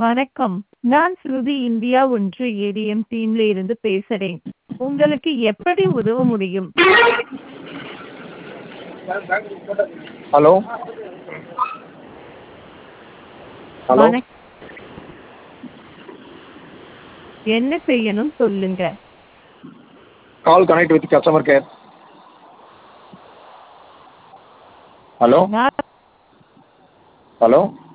வணக்கம். நான் ஸ்ருதி இந்தியா ஒன்று ஏடிஎம் டீம்ல இருந்து பேசுறேன். உங்களுக்கு எப்படி உதவ முடியும்? ஹலோ ஹலோ வணக் என்ன செய்யணும் சொல்லுங்க. Call connect with customer care. Hello நான் ஹலோ